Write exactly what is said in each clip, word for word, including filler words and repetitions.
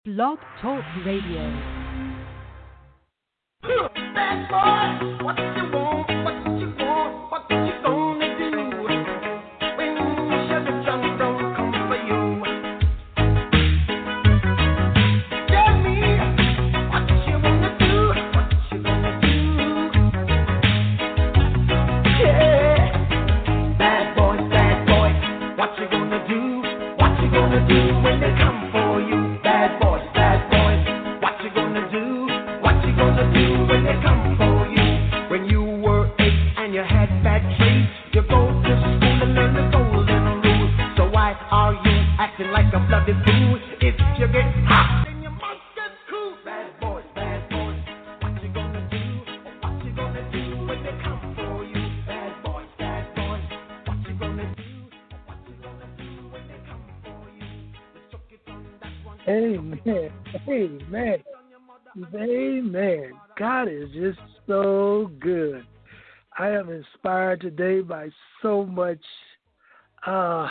Blog Talk Radio. Bad boy, what you want, what you want, what you gonna do when Chevy John don't come for you? Tell me what you wanna do, what you gonna do? Yeah, bad boy, bad boy, what you gonna do, what you gonna do when they come for you? Bad boys, bad boys, what you gonna do, what you gonna do when they come for you? When you were eight and you had bad traits, you go to school and learn the golden rule. So why are you acting like a bloody fool? If you get hot, then you must get cool. Bad boys, bad boys, what you gonna do? What you gonna do when they come for you? Bad boys, bad boys, what you gonna do? What you gonna do when they come for you? You took it from that one. Amen. Amen. Amen. God is just so good. I am inspired today by so much uh,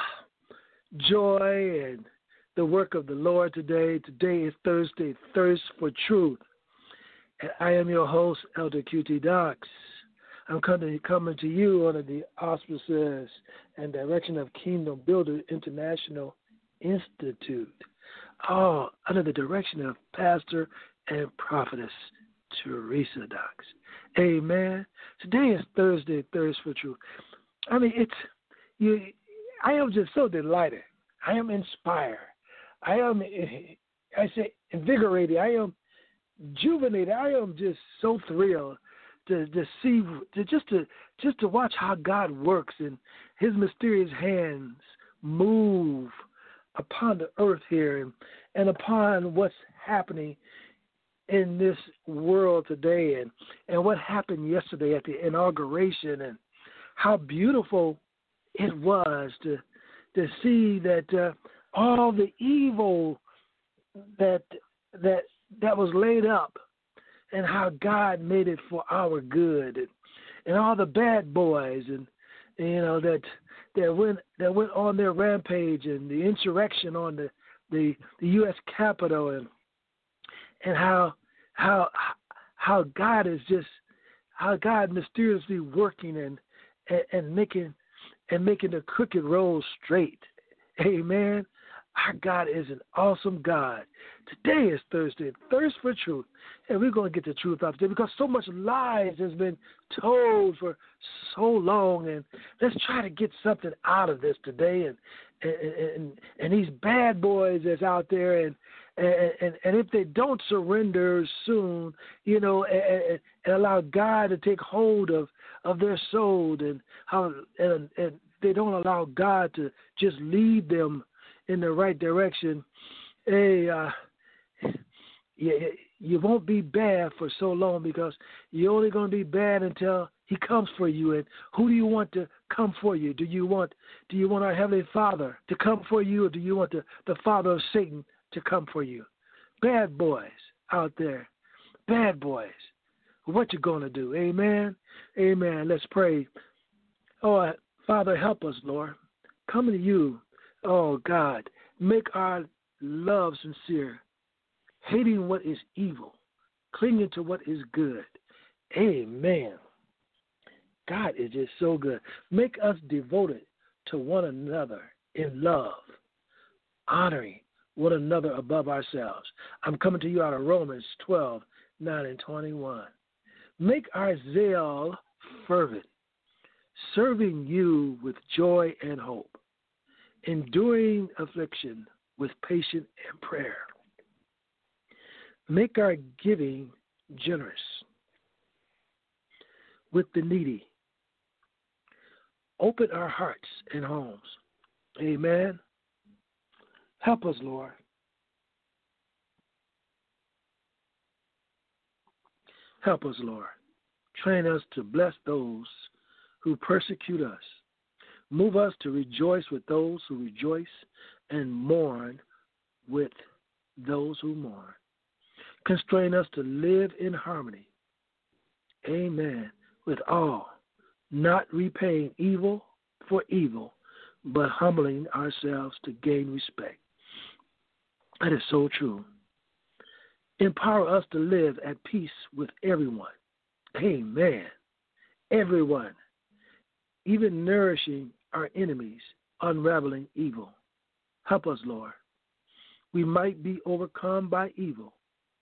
joy and the work of the Lord today. Today is Thursday, Thirst for Truth. And I am your host, Elder Q T Dox. I'm coming, coming to you under the auspices and direction of Kingdom Builder International Institute. Oh, under the direction of Pastor and Prophetess Teresa Dox. Amen. Today is Thursday, Thirst for Truth. I mean, it's you. I am just so delighted. I am inspired. I am, I say, invigorated. I am juvenated. I am just so thrilled to to see, to just to just to watch how God works and His mysterious hands move upon the earth here and, and upon what's happening in this world today and, and what happened yesterday at the inauguration and how beautiful it was to to see that uh, all the evil that that that was laid up and how God made it for our good and, and all the bad boys and you know that that went that went on their rampage and the insurrection on the, the, the U S Capitol and and how how how God is just how God mysteriously working and, and and making and making the crooked road straight. Amen. Our God is an awesome God. Today is Thursday, Thirst for Truth, and we're going to get the truth out today because so much lies has been told for so long, and let's try to get something out of this today. And and and, and these bad boys that's out there, and and, and and if they don't surrender soon, you know, and, and allow God to take hold of, of their soul, and how and, and they don't allow God to just lead them in the right direction, hey, uh, you, you won't be bad for so long because you're only going to be bad until He comes for you. And who do you want to come for you? Do you want do you want our Heavenly Father to come for you, or do you want the, the father of Satan to come for you? Bad boys out there, bad boys. What you going to do? Amen? Amen. Let's pray. Oh, Father, help us, Lord. Coming to you. Oh, God, make our love sincere, hating what is evil, clinging to what is good. Amen. God is just so good. Make us devoted to one another in love, honoring one another above ourselves. I'm coming to you out of Romans twelve, nine and twenty-one. Make our zeal fervent, serving you with joy and hope, enduring affliction with patience and prayer. Make our giving generous with the needy. Open our hearts and homes. Amen. Help us, Lord. Help us, Lord. Train us to bless those who persecute us. Move us to rejoice with those who rejoice and mourn with those who mourn. Constrain us to live in harmony. Amen. With all, not repaying evil for evil, but humbling ourselves to gain respect. That is so true. empower us to live at peace with everyone. Amen. Everyone, even nourishing our enemies, unraveling evil. Help us, Lord. We might be overcome by evil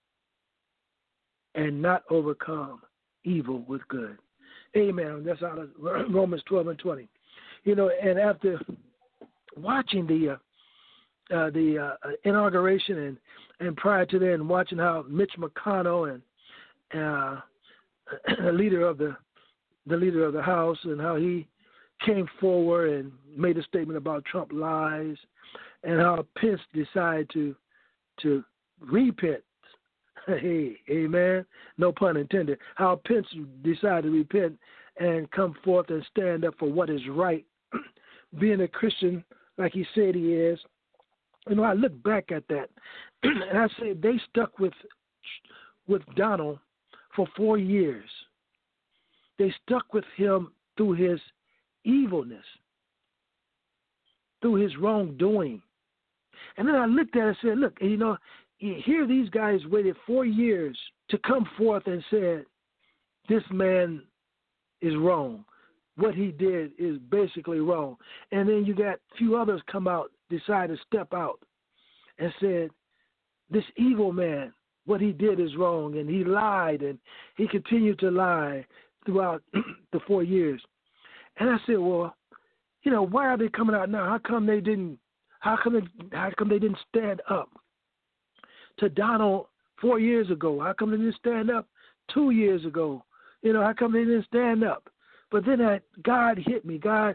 and not overcome evil with good. Amen. That's out of Romans twelve and twenty. You know, and after watching the uh, uh, the uh, inauguration and, and prior to that, and watching how Mitch McConnell and uh, the leader of the the leader of the House and how he came forward and made a statement about Trump lies, and how Pence decided to to repent. Hey, amen. No pun intended. How Pence decided to repent and come forth and stand up for what is right. Being a Christian, like he said he is, you know, I look back at that, and I say they stuck with with Donald for four years. They stuck with him through his evilness, through his wrongdoing. And then I looked at it and said, look, you know, here these guys waited four years to come forth and said, this man is wrong. What he did is basically wrong. And then you got a few others come out, decide to step out and said, this evil man, what he did is wrong. And he lied, and he continued to lie throughout the four years. And I said, well, you know, why are they coming out now? How come they didn't, how come they, how come they didn't stand up to Donald four years ago? How come they didn't stand up two years ago? You know, how come they didn't stand up? But then I, God hit me. God,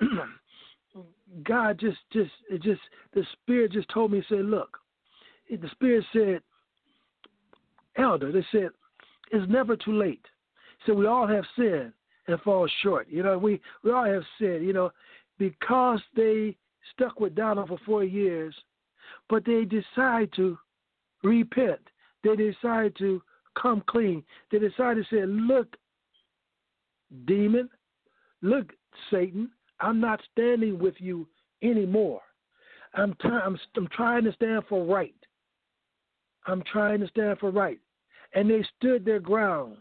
God just, just, it just, the Spirit just told me, say, look, the Spirit said, Elder, they said, it's never too late. So we all have sinned and fall short. You know, we, we all have sinned, you know, because they stuck with Donald for four years, but they decide to repent. They decide to come clean. They decide to say, look, demon, look, Satan, I'm not standing with you anymore. I'm, t- I'm, I'm trying to stand for right. I'm trying to stand for right. And they stood their grounds.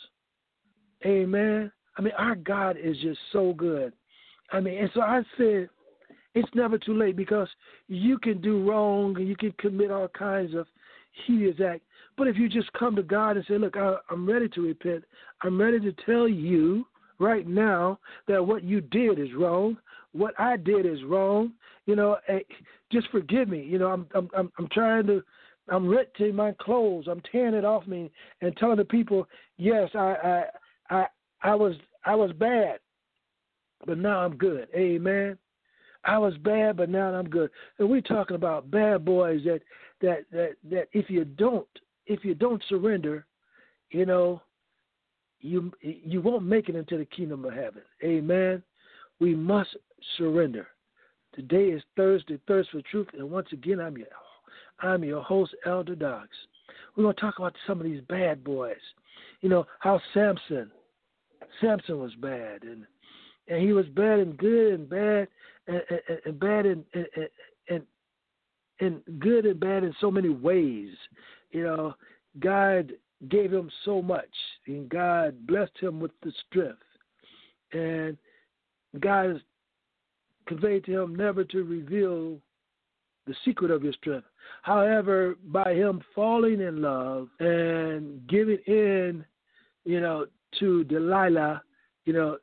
Amen. I mean, our God is just so good. I mean, and so I said, it's never too late, because you can do wrong and you can commit all kinds of hideous acts. But if you just come to God and say, look, I, I'm ready to repent. I'm ready to tell you right now that what you did is wrong. What I did is wrong. You know, just forgive me. You know, I'm I'm I'm, I'm trying to, I'm ripping my clothes. I'm tearing it off me and telling the people, yes, I I I, I was I was bad, but now I'm good. Amen. I was bad, but now I'm good. And we're talking about bad boys that that that that if you don't if you don't surrender, you know, you you won't make it into the kingdom of heaven. Amen. We must surrender. Today is Thursday, Thirst for Truth, and once again, I'm your I'm your host, Elder Dox. We're going to talk about some of these bad boys. You know, how Samson, Samson was bad, and and he was bad and good and bad and, and, and bad and, and and and good and bad in so many ways. You know, God gave him so much, and God blessed him with the strength, and God has conveyed to him never to reveal the secret of your strength. However, by him falling in love and giving in, you know, to Delilah, you know,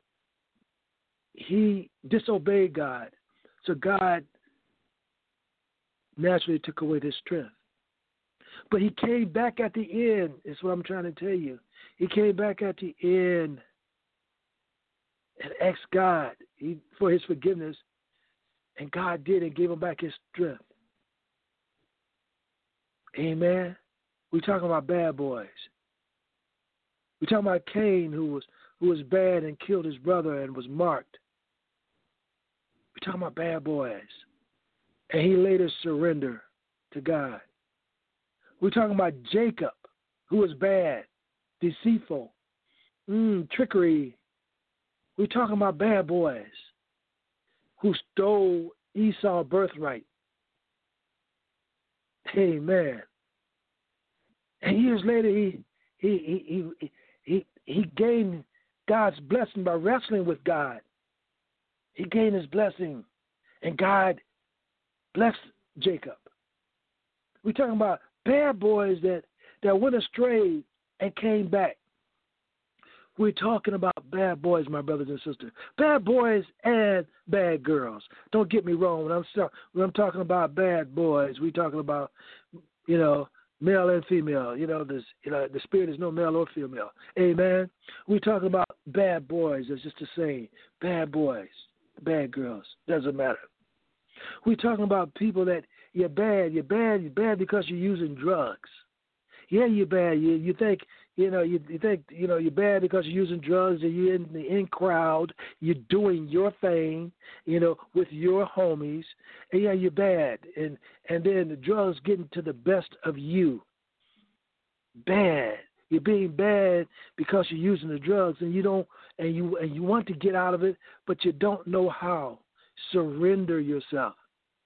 he disobeyed God. So God naturally took away his strength. But he came back at the end, is what I'm trying to tell you. He came back at the end and asked God he, for his forgiveness, and God did and gave him back his strength. Amen. We're talking about bad boys. We're talking about Cain, who was who was bad and killed his brother and was marked. We're talking about bad boys. And he later surrendered to God. We're talking about Jacob, who was bad, deceitful, mm, trickery. We're talking about bad boys who stole Esau's birthright. Amen. And years later, he he he he he, he gained God's blessing by wrestling with God. He gained his blessing, and God blessed Jacob. We're talking about bad boys that, that went astray and came back. We're talking about bad boys, my brothers and sisters. Bad boys and bad girls. Don't get me wrong. When I'm, when I'm talking about bad boys, we're talking about, you know, male and female. You know, this, you know, the spirit is no male or female. Amen. We're talking about bad boys. It's just the same. Bad boys, bad girls. Doesn't matter. We're talking about people that you're bad. You're bad. You're bad because you're using drugs. Yeah, you're bad. You you think you know you, you think you know you're bad because you're using drugs and you're in the in crowd. You're doing your thing, you know, with your homies. And yeah, you're bad. And and then the drugs getting to the best of you. Bad. You're being bad because you're using the drugs and you don't and you and you want to get out of it, but you don't know how. Surrender yourself.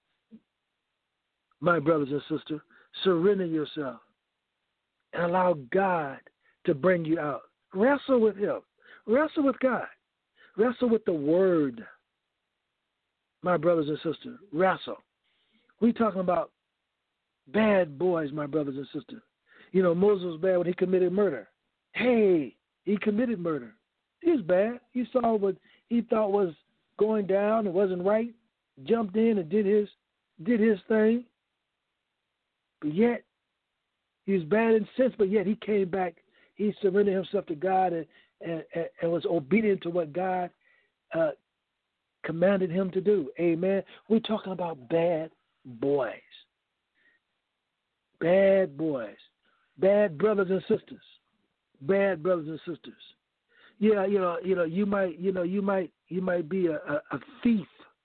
My brothers and sisters, surrender yourself and allow God to bring you out. Wrestle with him. Wrestle with God. Wrestle with the word. My brothers and sisters, wrestle. We're talking about bad boys, my brothers and sisters. You know, Moses was bad when he committed murder. Hey, he committed murder. He was bad. He saw what he thought was going down. It wasn't right. Jumped in and did his did his thing. But yet, he was bad in sense, but yet he came back. He surrendered himself to God and, and, and was obedient to what God uh, commanded him to do. Amen. We're talking about bad boys. Bad boys. Bad brothers and sisters. Bad brothers and sisters. Yeah, you know, you know, you might, you know, you might, you might be a, a, a thief.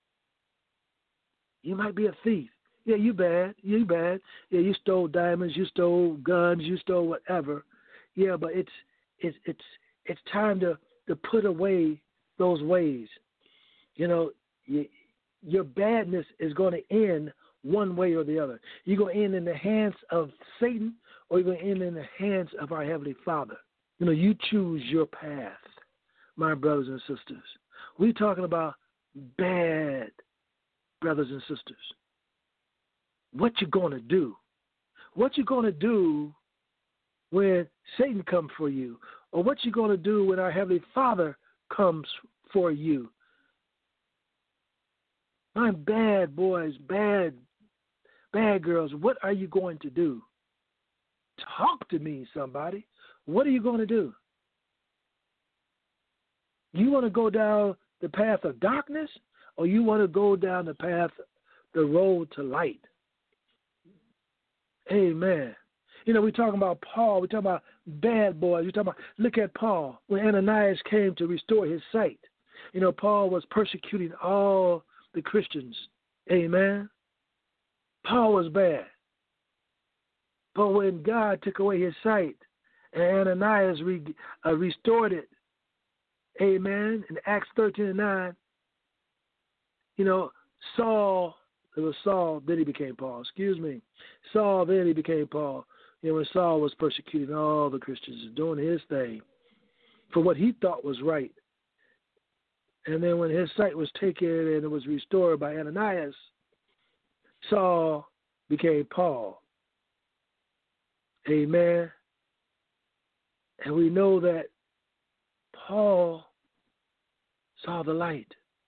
You might be a thief. Yeah, you bad. You bad. Yeah, you stole diamonds. You stole guns. You stole whatever. Yeah, but it's it's it's it's time to, to put away those ways. You know, you, your badness is going to end one way or the other. You're going to end in the hands of Satan, or you're going to end in the hands of our Heavenly Father. You know, you choose your path, my brothers and sisters. We're talking about bad brothers and sisters. What you going to do? What you going to do when Satan comes for you? Or what you going to do when our Heavenly Father comes for you? My bad boys, bad, bad girls, what are you going to do? Talk to me, somebody. What are you going to do? You want to go down the path of darkness, or you want to go down the path, the road to light? Amen. You know, we're talking about Paul. We're talking about bad boys. We're talking about, look at Paul. When Ananias came to restore his sight, you know, Paul was persecuting all the Christians. Amen. Paul was bad. But when God took away his sight and Ananias re, uh, restored it, amen, in Acts thirteen and nine, you know, Saul, it was Saul, then he became Paul, excuse me. Saul, then he became Paul. You know, when Saul was persecuting all the Christians, doing his thing for what he thought was right. And then when his sight was taken and it was restored by Ananias, Saul became Paul. Amen. And we know that Paul saw the light.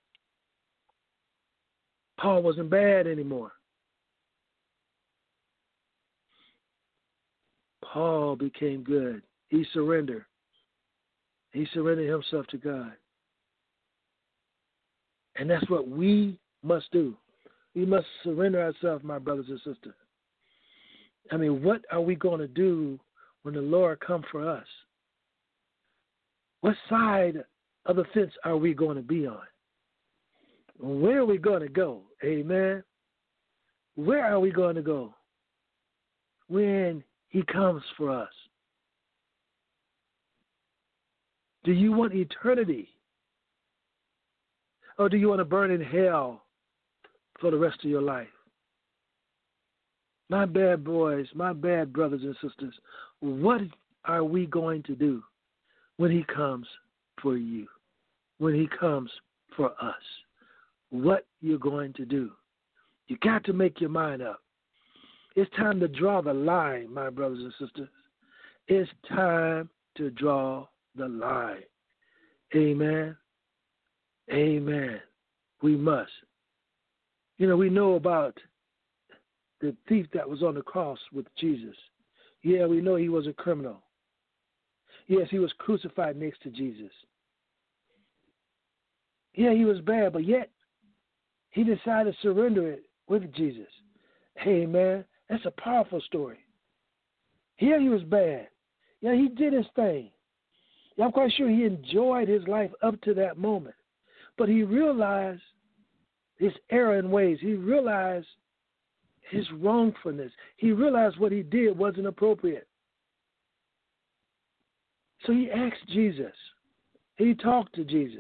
Paul wasn't bad anymore. Paul became good. He surrendered. He surrendered himself to God. And that's what we must do. We must surrender ourselves, my brothers and sisters. I mean, what are we going to do when the Lord comes for us? What side of the fence are we going to be on? Where are we going to go? Amen. Where are we going to go when he comes for us? Do you want eternity? Or do you want to burn in hell for the rest of your life? My bad boys, my bad brothers and sisters, what are we going to do when he comes for you, when he comes for us? What you're going to do? You got to make your mind up. It's time to draw the line, my brothers and sisters. It's time to draw the line. Amen. Amen. We must. You know, we know about the thief that was on the cross with Jesus. Yeah, we know he was a criminal. Yes, he was crucified next to Jesus. Yeah, he was bad, but yet he decided to surrender it with Jesus. Hey, man, that's a powerful story. Yeah, he was bad. Yeah, he did his thing. Yeah, I'm quite sure he enjoyed his life up to that moment. But he realized his error in ways. He realized his wrongfulness. He realized what he did wasn't appropriate. So he asked Jesus. He talked to Jesus.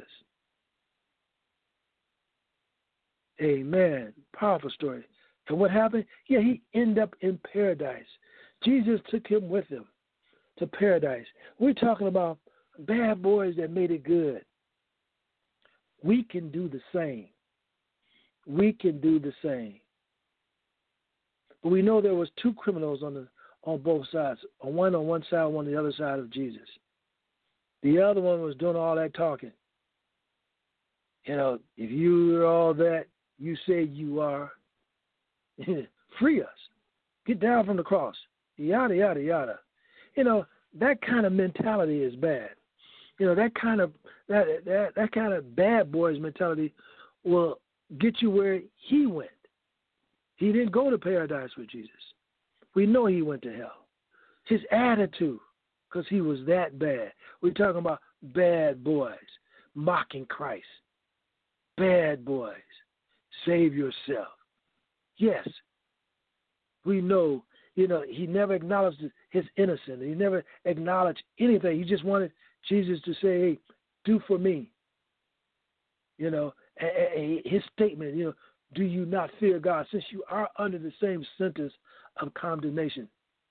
Amen. Powerful story. And what happened? Yeah, he ended up in paradise. Jesus took him with him to paradise. We're talking about bad boys that made it good. We can do the same. We can do the same. But we know there was two criminals on the on both sides. One on one side, one on the other side of Jesus. The other one was doing all that talking. You know, if you're all that you say you are, free us. Get down from the cross. Yada, yada, yada. You know, that kind of mentality is bad. You know, that kind of that that, that kind of bad boys mentality will get you where he went. He didn't go to paradise with Jesus. We know he went to hell. His attitude, because he was that bad. We're talking about bad boys mocking Christ. Bad boys. Save yourself. Yes, we know, you know, he never acknowledged his innocence. He never acknowledged anything. He just wanted Jesus to say, hey, do for me. You know, his statement, you know, do you not fear God, since you are under the same sentence of condemnation?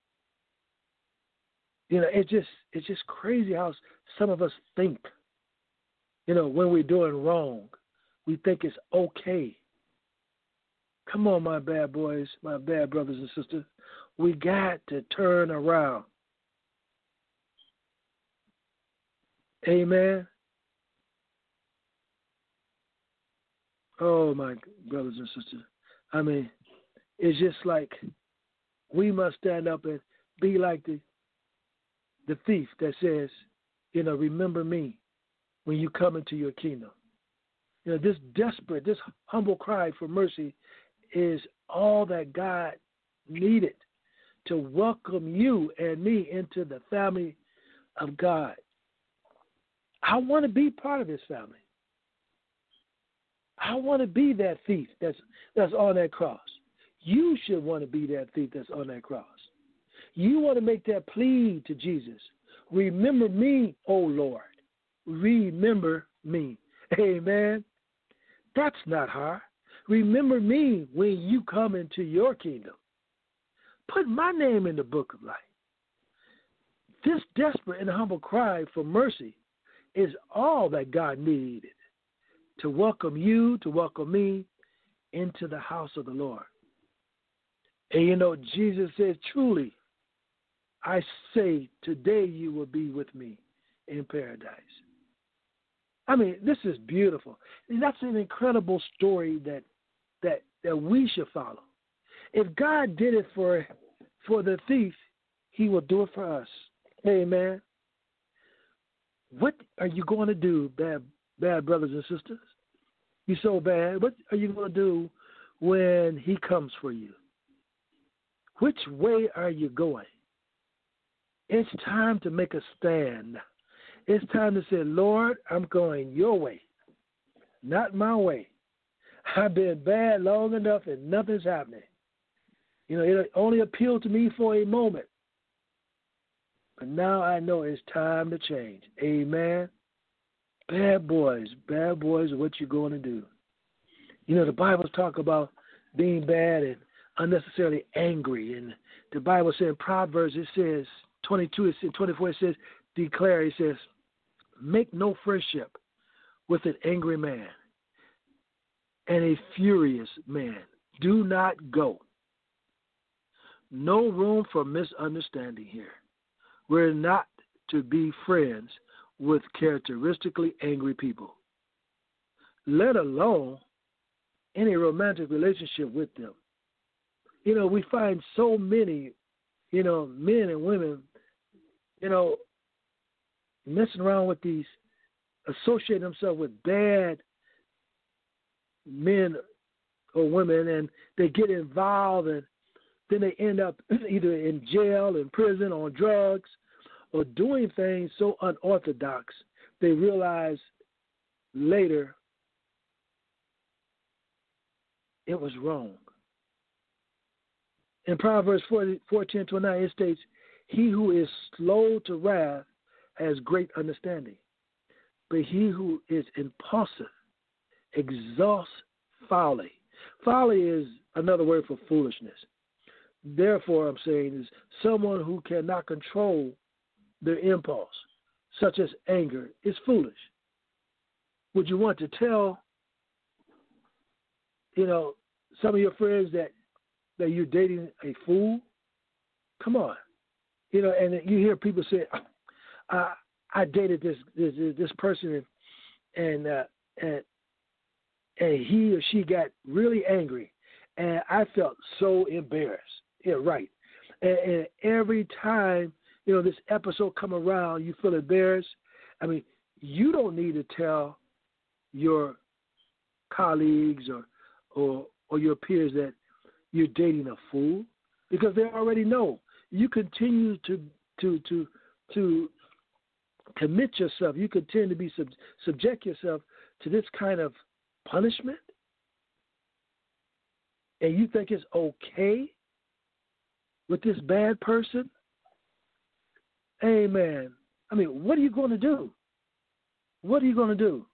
You know, it's just it's just crazy how some of us think. You know, when we're doing wrong, we think it's okay. Come on, my bad boys, my bad brothers and sisters. We got to turn around. Amen. Oh, my brothers and sisters. I mean, it's just like we must stand up and be like the the thief that says, you know, remember me when you come into your kingdom. You know, this desperate, this humble cry for mercy is all that God needed to welcome you and me into the family of God. I want to be part of this family. I want to be that thief that's that's on that cross. You should want to be that thief that's on that cross. You want to make that plea to Jesus. Remember me, O Lord. Remember me. Amen. That's not hard. Remember me when you come into your kingdom. Put my name in the book of life. This desperate and humble cry for mercy is all that God needed to welcome you, to welcome me into the house of the Lord. And you know, Jesus said, truly, I say today you will be with me in paradise. I mean, this is beautiful. And that's an incredible story that that that we should follow. If God did it for for the thief, he will do it for us. Amen. What are you going to do, bad bad brothers and sisters? You're so bad. What are you going to do when he comes for you? Which way are you going? It's time to make a stand. It's time to say, Lord, I'm going your way, not my way. I've been bad long enough and nothing's happening. You know, it only appealed to me for a moment. But now I know it's time to change. Amen. Bad boys, bad boys are what you're going to do. You know, the Bible talk about being bad and unnecessarily angry. And the Bible says in Proverbs, it says, twenty-two, it says, twenty-four, it says, declare, it says, make no friendship with an angry man and a furious man. Do not go. No room for misunderstanding here. We're not to be friends with characteristically angry people, let alone any romantic relationship with them. You know, we find so many, you know, men and women, you know, messing around with these, associating themselves with bad men or women, and they get involved, and then they end up either in jail, in prison, on drugs, or doing things so unorthodox, they realize later it was wrong. In Proverbs fourteen twenty-nine, it states, he who is slow to wrath has great understanding, but he who is impulsive exhausts folly. Folly is another word for foolishness. Therefore, I'm saying is someone who cannot control their impulse, such as anger, is foolish. Would you want to tell, you know, some of your friends that, that you're dating a fool? Come on. You know, and you hear people say, I, I dated this this, this person, and and, uh, and and he or she got really angry, and I felt so embarrassed. Yeah, right. And, and every time, you know, this episode come around, you feel embarrassed. I mean, you don't need to tell your colleagues or or or your peers that you're dating a fool, because they already know. You continue to to to to commit yourself. You continue to be sub, subject yourself to this kind of punishment, and you think it's okay with this bad person? Amen. I mean, what are you going to do? What are you going to do?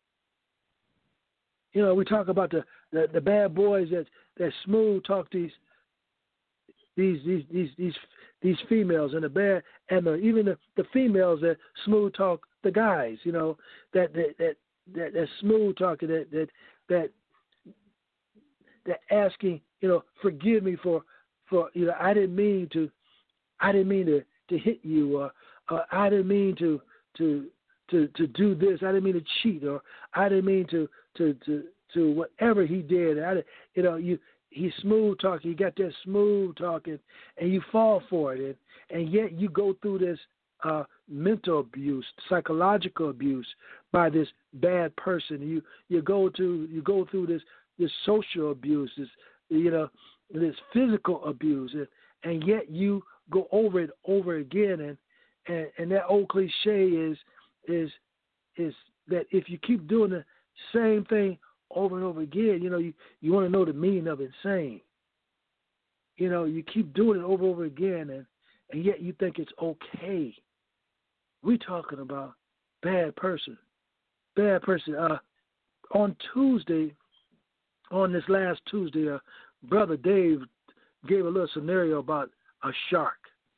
You know, we talk about the, the, the bad boys that, that smooth talk these these these these these these females, and the bad and the, even the, the females that smooth talk the guys. You know, that that that that, that smooth talking that that that that asking, you know, forgive me for for you know I didn't mean to I didn't mean to, to hit you, or uh, I didn't mean to to to to do this. I didn't mean to cheat, or I didn't mean to to to, to whatever he did. I, you know, you he's smooth talking. You got that smooth talking, and you fall for it, and, and yet you go through this uh, mental abuse, psychological abuse by this bad person. You you go to you go through this this social abuse, this you know this physical abuse, and, and yet you go over it over again, and, and, and that old cliche is is is that if you keep doing the same thing over and over again, you know, you, you want to know the meaning of insane. You know, you keep doing it over and over again, and, and yet you think it's okay. We're talking about bad person. Bad person. Uh, on Tuesday, on this last Tuesday, uh, Brother Dave gave a little scenario about a shark.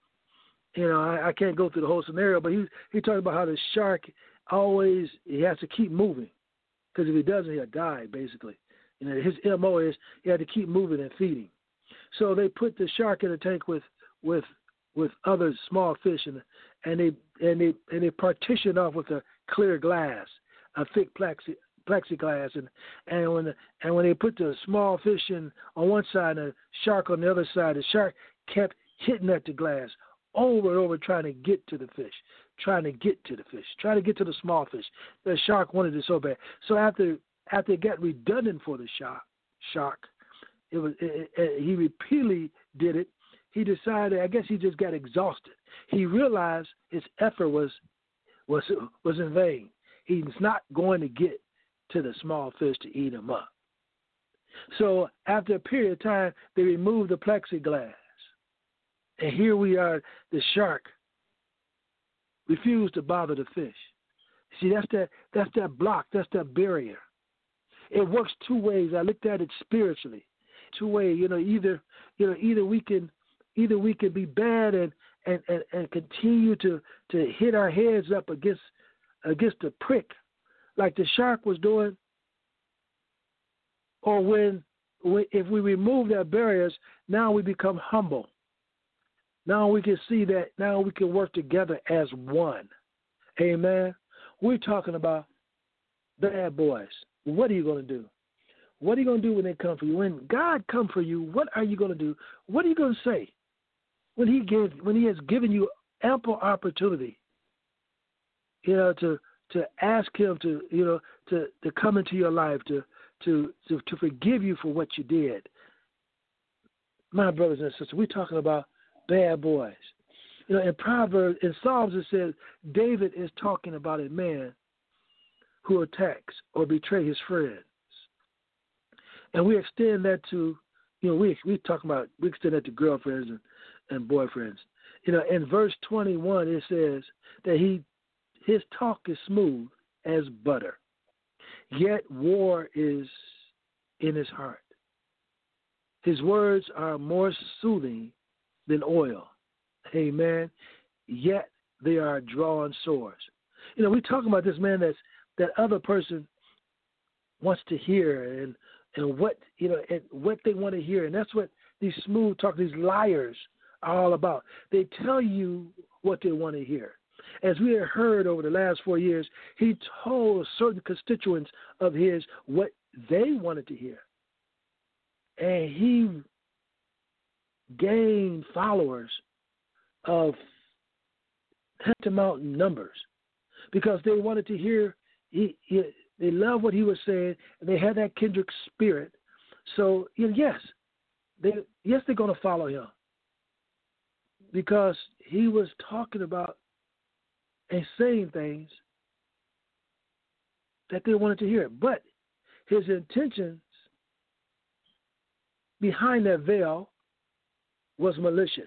You know, I, I can't go through the whole scenario, but he he talked about how the shark always, he has to keep moving, because if he doesn't, he'll die, basically. You know, his M O is he had to keep moving and feeding. So they put the shark in a tank with with with other small fish, and and they and they and they partitioned off with a clear glass, a thick plexi, plexiglass, and and when the, and when they put the small fish in on one side and the shark on the other side, the shark kept hitting at the glass over and over, trying to get to the fish, trying to get to the fish, trying to get to the small fish. The shark wanted it so bad. So after after it got redundant for the shark, shark, it was it, it, he repeatedly did it. He decided, I guess he just got exhausted. He realized his effort was was was in vain. He's not going to get to the small fish to eat him up. So after a period of time, they removed the plexiglass. And here we are, the shark refused to bother the fish. See, that's that that's that block, that's that barrier. It works two ways. I looked at it spiritually. two ways. You know, either you know, either we can either we can be bad and and, and, and continue to, to hit our heads up against against the prick like the shark was doing, or when, when if we remove their barriers, now we become humble. Now we can see that now we can work together as one. Amen. We're talking about bad boys. What are you going to do? What are you going to do when they come for you? When God comes for you, what are you going to do? What are you going to say? When he gives, when he has given you ample opportunity, you know, to to ask him to, you know, to, to come into your life, to, to to to forgive you for what you did. My brothers and sisters, we're talking about bad boys. You know, in Proverbs, in Psalms, it says David is talking about a man who attacks or betrays his friends, and we extend that to, you know, we we talk about we extend that to girlfriends and, and boyfriends. You know, in verse twenty-one, it says that he his talk is smooth as butter, yet war is in his heart. His words are more soothing than oil. Amen. Yet they are drawn swords. You know, we're talking about this man that's that other person wants to hear and and what you know and what they want to hear, and that's what these smooth talk, these liars are all about. They tell you what they want to hear. As we have heard over the last four years, he told certain constituents of his what they wanted to hear, and he gained followers of tantamount numbers because they wanted to hear. He, he, they loved what he was saying, and they had that kindred spirit. So you know, yes, they yes they're going to follow him because he was talking about and saying things that they wanted to hear. But his intentions behind that veil was malicious.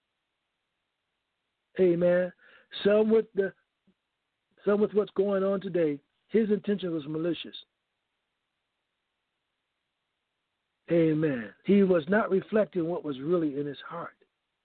Amen. Some with the some with what's going on today, his intention was malicious. Amen. He was not reflecting what was really in his heart.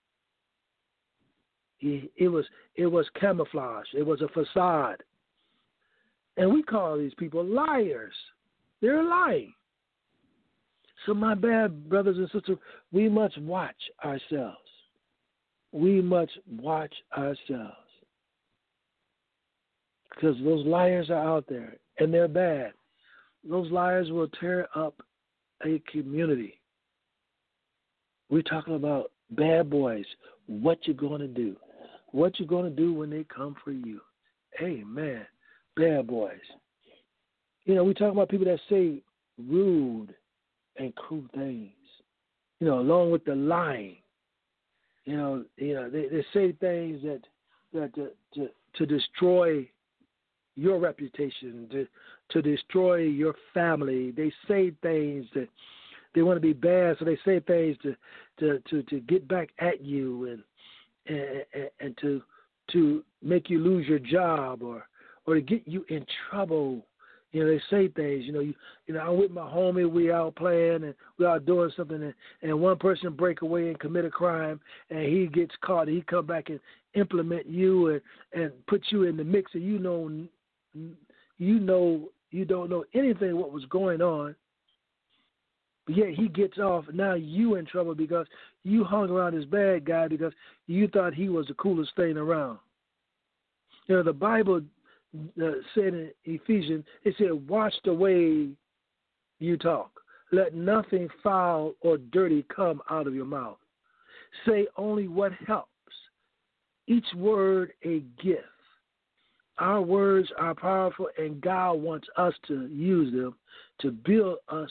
He, it was it was camouflage. It was a facade. And we call these people liars. They're lying. So my bad brothers and sisters, we must watch ourselves. We must watch ourselves. Because those liars are out there, and they're bad. Those liars will tear up a community. We're talking about bad boys. What you going to do? What you going to do when they come for you? Amen. Bad boys. You know, we talk about people that say rude and cruel things. You know, along with the lying. You know, you know, they, they say things that that to, to to destroy your reputation, to to destroy your family. They say things that they want to be bad, so they say things to to to, to get back at you and and, and to to make you lose your job or or to get you in trouble. You know, they say things, you know, you, you know, I'm with my homie, we out playing and we out doing something, and, and one person break away and commit a crime, and he gets caught, and he come back and implement you and, and put you in the mix, and you know, you know, you don't know anything what was going on, but yet he gets off, and now you in trouble because you hung around this bad guy because you thought he was the coolest thing around. You know, the Bible Uh, said in Ephesians, it said, watch the way you talk. Let nothing foul or dirty come out of your mouth. Say only what helps. Each word a gift. Our words are powerful, and God wants us to use them to build us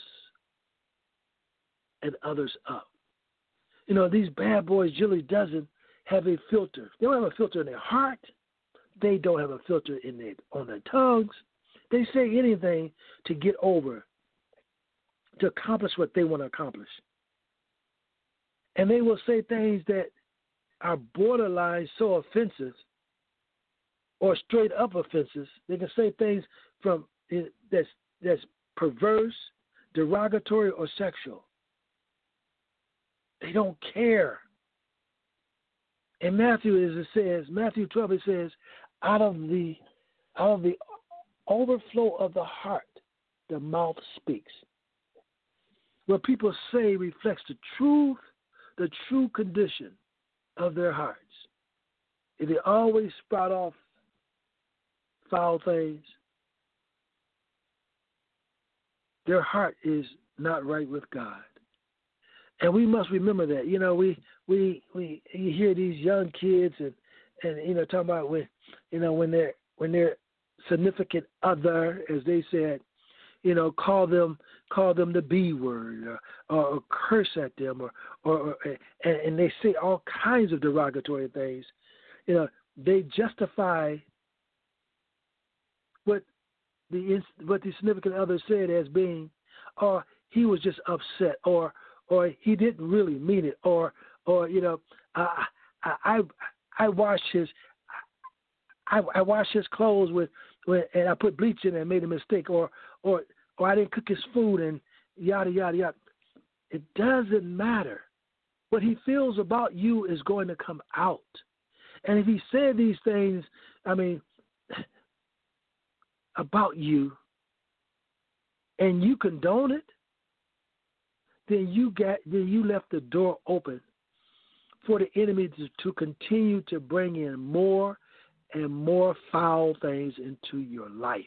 and others up. You know, these bad boys generally doesn't have a filter. They don't have a filter in their heart. They don't have a filter in their, on their tongues. They say anything to get over, to accomplish what they want to accomplish. And they will say things that are borderline so offensive or straight up offenses. They can say things from that's, that's perverse, derogatory, or sexual. They don't care. In Matthew, as it says, Matthew twelve, it says, out of the out of the overflow of the heart, the mouth speaks. What people say reflects the truth, the true condition of their hearts. If they always sprout off foul things, their heart is not right with God. And we must remember that. You know, we we we you hear these young kids and, and you know talking about when you know when they're when their significant other, as they said, you know, call them call them the B word or, or, or curse at them or or, or and, and they say all kinds of derogatory things. You know, they justify what the what the significant other said as being, or he was just upset, or or he didn't really mean it, or or you know, I I I, I wash his I, I wash his clothes with, with and I put bleach in it and made a mistake, or or or I didn't cook his food and yada yada yada. It doesn't matter. What he feels about you is going to come out. And if he said these things, I mean, about you, and you condone it, then you got then you left the door open for the enemy to, to continue to bring in more and more foul things into your life.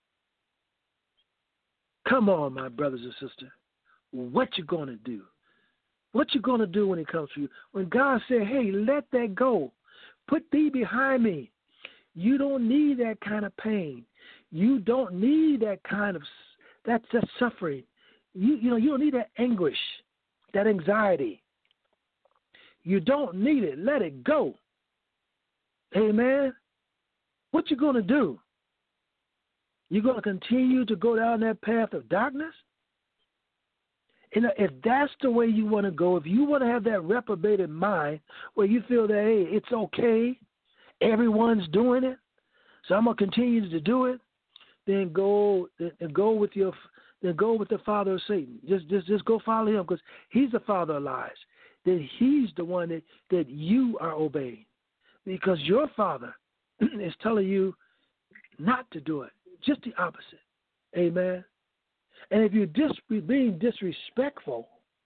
Come on, my brothers and sisters. What you gonna do? What you gonna do when it comes to you? When God said, hey, let that go. Put thee behind me. You don't need that kind of pain. You don't need that kind of that, that suffering. You you know you don't need that anguish, that anxiety. You don't need it. Let it go. Amen. What you gonna do? You gonna continue to go down that path of darkness? And if that's the way you want to go, if you want to have that reprobated mind where you feel that, hey, it's okay, everyone's doing it, so I'm gonna continue to do it, then go and go with your then go with the father of Satan. Just just just go follow him, because he's the father of lies. Then he's the one that, that you are obeying, because your father is telling you not to do it. Just the opposite. Amen. And if you're dis- being disrespectful,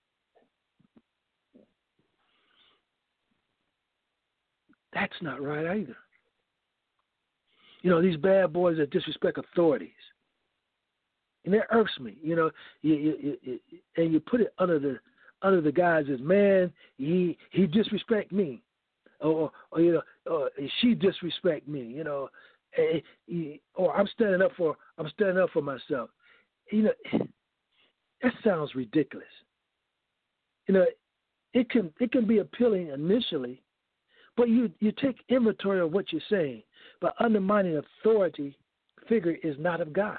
that's not right either. You know, these bad boys that disrespect authorities, and that irks me. You know, you, you, you, and you put it under the under the guise as, man, he he disrespect me, or, or you know, or she disrespect me. You know, or I'm standing up for I'm standing up for myself. You know, that sounds ridiculous. You know, it can it can be appealing initially, but you, you take inventory of what you're saying. But undermining authority figure is not of God.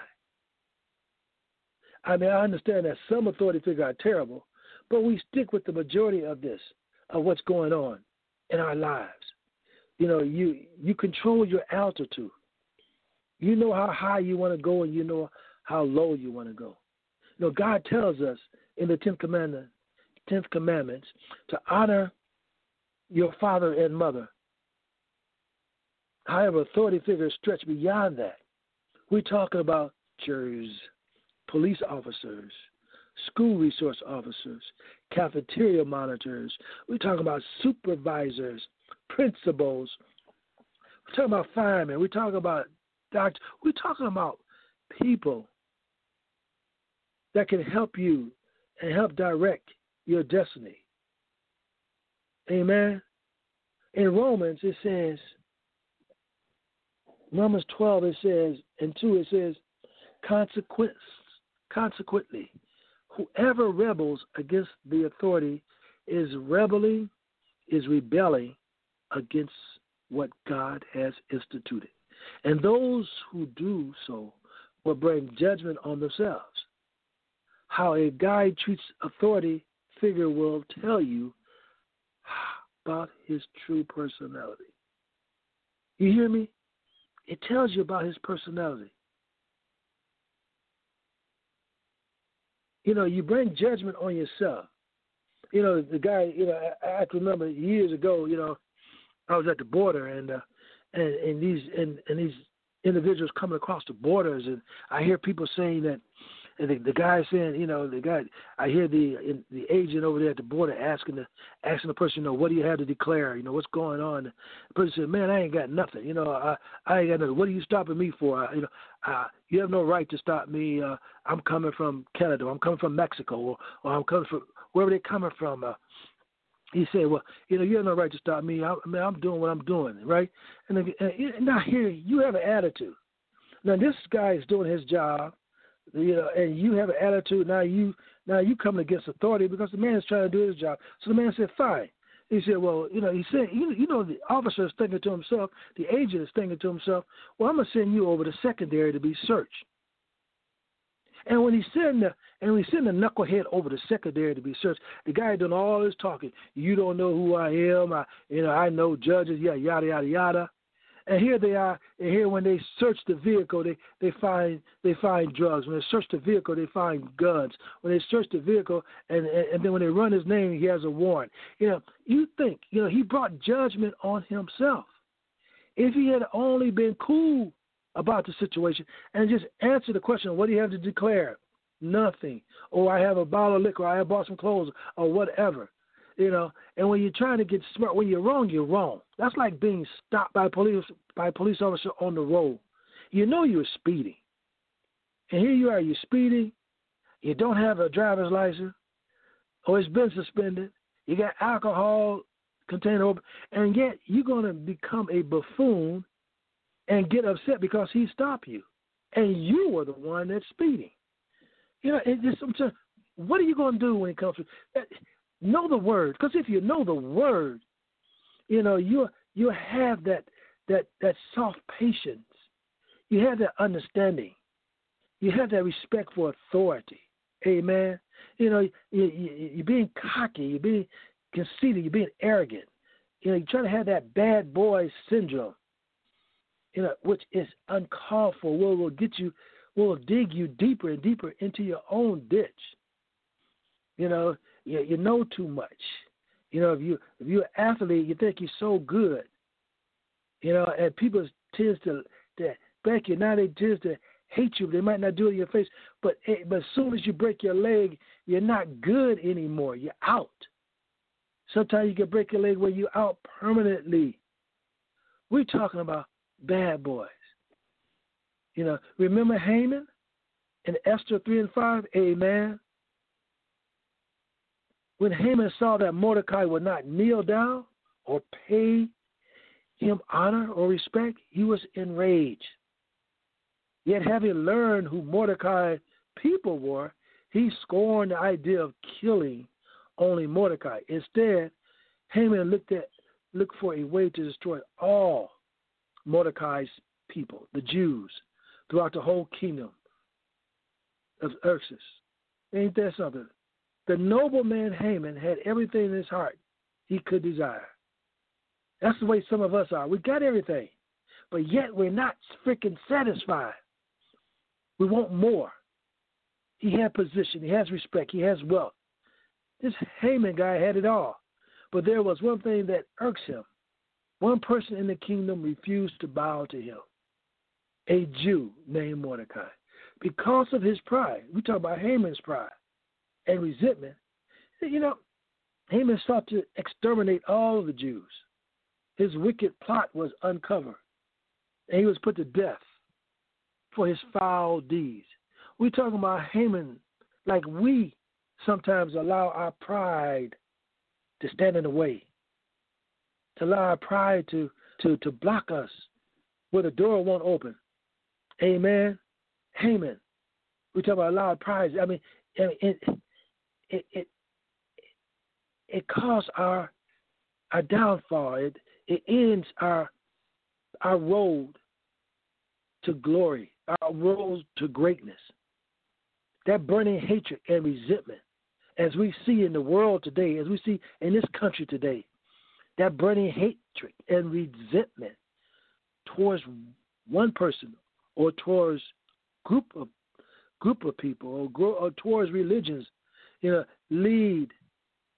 I mean, I understand that some authority figures are terrible, but we stick with the majority of this, of what's going on in our lives. You know, you you control your altitude. You know how high you want to go, and you know how low you want to go. You know, God tells us in the Tenth Commandment, Tenth Commandments to honor your father and mother. However, authority figures stretch beyond that. We're talking about teachers, police officers, school resource officers, cafeteria monitors. We're talking about supervisors, principals. We're talking about firemen. We're talking about doctors. We're talking about people that can help you and help direct your destiny. Amen. In Romans, it says, Romans twelve, it says, and two, it says, consequence, consequently, whoever rebels against the authority is rebelling, is rebelling against what God has instituted. And those who do so will bring judgment on themselves. How a guy treats authority figure will tell you about his true personality. You hear me? It tells you about his personality. You know, you bring judgment on yourself you know, the guy, you know, I, I can remember years ago, you know, I was at the border and uh, and and these and, and these individuals coming across the borders, and I hear people saying that. And the, the guy saying, you know, the guy, I hear the in, the agent over there at the border asking the asking the person, you know, what do you have to declare? You know, what's going on? The person said, man, I ain't got nothing. You know, I I ain't got nothing. What are you stopping me for? I, you know, uh, you have no right to stop me. Uh, I'm coming from Canada. Or I'm coming from Mexico, or, or I'm coming from wherever they're coming from. Uh, he said, well, you know, you have no right to stop me. I, I mean, I'm doing what I'm doing, right? And, and now here, you have an attitude. Now this guy is doing his job. You know, and you have an attitude. Now you now you coming against authority because the man is trying to do his job. So the man said, "Fine." He said, "Well, you know," he said, "You, you know, the officer is thinking to himself, the agent is thinking to himself, well, I'm gonna send you over to secondary to be searched." And when he send the and when he send the knucklehead over to secondary to be searched, the guy doing all this talking. You don't know who I am. I, you know, I know judges. Yeah, yada yada yada. And here they are, and here when they search the vehicle, they, they find they find drugs. When they search the vehicle, they find guns. When they search the vehicle, and, and, and then when they run his name, he has a warrant. You know, you think, you know, he brought judgment on himself. If he had only been cool about the situation and just answered the question, what do you have to declare? Nothing. Or I have a bottle of liquor, or I have bought some clothes, or whatever. You know, and when you're trying to get smart, when you're wrong, you're wrong. That's like being stopped by police by a police officer on the road. You know you're speeding, and here you are, you're speeding. You don't have a driver's license, or it's been suspended. You got alcohol container open, and yet you're going to become a buffoon and get upset because he stopped you, and you were the one that's speeding. You know, it just sometimes. What are you going to do when it comes to that? Know the word, because if you know the word, you know you you have that that that soft patience, you have that understanding, you have that respect for authority. Amen. You know you, you, you're being cocky, you're being conceited, you're being arrogant. You know you're trying to have that bad boy syndrome. You know which is uncalled for. Will will get you, will dig you deeper and deeper into your own ditch. You know. You, you know too much. You know, if you if you're an athlete, you think you're so good. You know, and people tend to, to back you now. They tend to hate you. They might not do it in your face, but but as soon as you break your leg, you're not good anymore. You're out. Sometimes you can break your leg where you're out permanently. We're talking about bad boys. You know, remember Haman in Esther three and five? Amen. When Haman saw that Mordecai would not kneel down or pay him honor or respect, he was enraged. Yet having learned who Mordecai's people were, he scorned the idea of killing only Mordecai. Instead, Haman looked at looked for a way to destroy all Mordecai's people, the Jews, throughout the whole kingdom of Xerxes. Ain't that something? The nobleman Haman had everything in his heart he could desire. That's the way some of us are. We got everything, but yet we're not freaking satisfied. We want more. He had position. He has respect. He has wealth. This Haman guy had it all. But there was one thing that irks him. One person in the kingdom refused to bow to him, a Jew named Mordecai. Because of his pride, we talk about Haman's pride and resentment, you know, Haman sought to exterminate all of the Jews. His wicked plot was uncovered, and he was put to death for his foul deeds. We're talking about Haman like we sometimes allow our pride to stand in the way, to allow our pride to, to, to block us where the door won't open. Amen? Haman. We talk about loud pride. I mean, it, it, it, it caused our our downfall. It, it ends our our road to glory, our road to greatness. That burning hatred and resentment, as we see in the world today, as we see in this country today, that burning hatred and resentment towards one person or towards group of group of people or, grow, or towards religions, you know, lead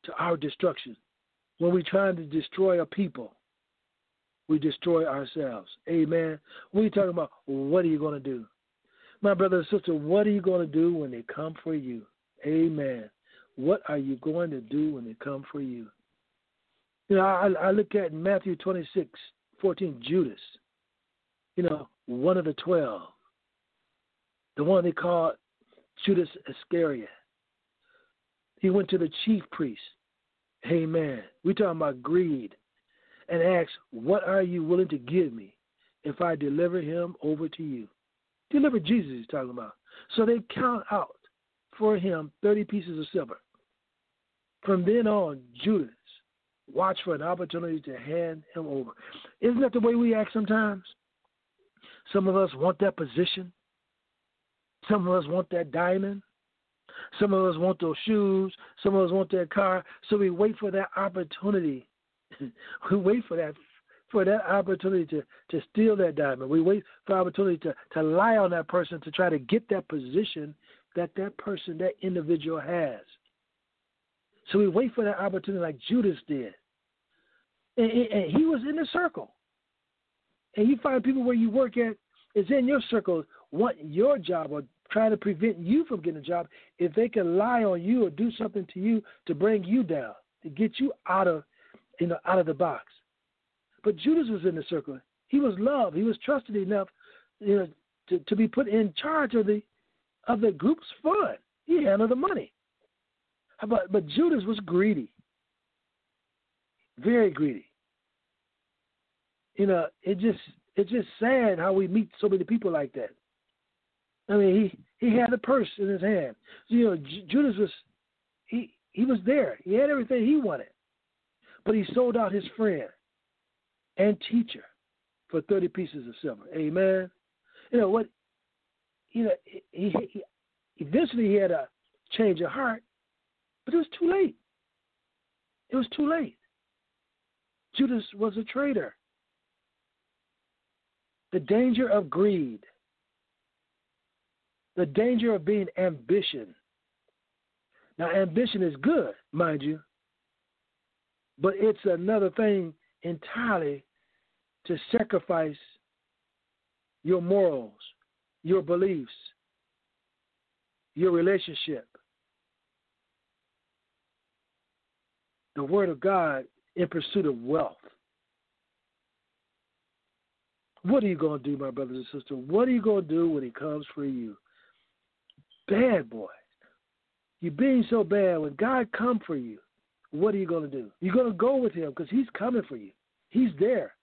to our destruction. When we're trying to destroy a people, we destroy ourselves. Amen. We're talking about what are you going to do? My brother and sister, what are you going to do when they come for you? Amen. What are you going to do when they come for you? You know, I, I look at Matthew twenty-six fourteen, Judas, you know, one of the twelve, the one they called Judas Iscariot. He went to the chief priest. Amen. We're talking about greed. And asked, what are you willing to give me if I deliver him over to you? Deliver Jesus, he's talking about. So they count out for him thirty pieces of silver. From then on, Judas watched for an opportunity to hand him over. Isn't that the way we act sometimes? Some of us want that position. Some of us want that diamond. Some of us want those shoes. Some of us want that car. So we wait for that opportunity. We wait for that for that opportunity to, to steal that diamond. We wait for opportunity to, to lie on that person to try to get that position that that person, that individual has. So we wait for that opportunity like Judas did. And, and he was in the circle. And you find people where you work at is in your circle want your job or trying to prevent you from getting a job if they can lie on you or do something to you to bring you down, to get you out of, you know, out of the box. But Judas was in the circle. He was loved. He was trusted enough, you know, to, to be put in charge of the of the group's fund. He handled the money. But but Judas was greedy, very greedy. You know, it just it's just sad how we meet so many people like that. I mean, he, he had a purse in his hand. You know, J- Judas was he he was there. He had everything he wanted, but he sold out his friend and teacher for thirty pieces of silver. Amen. You know what? You know, he, he eventually he had a change of heart, but it was too late. It was too late. Judas was a traitor. The danger of greed. The danger of being ambition. Now, ambition is good, mind you, but it's another thing entirely to sacrifice your morals, your beliefs, your relationship, the Word of God in pursuit of wealth. What are you going to do, my brothers and sisters? What are you going to do when He comes for you? Bad boy. You're being so bad. When God comes for you, what are you going to do? You're going to go with Him because He's coming for you. He's there.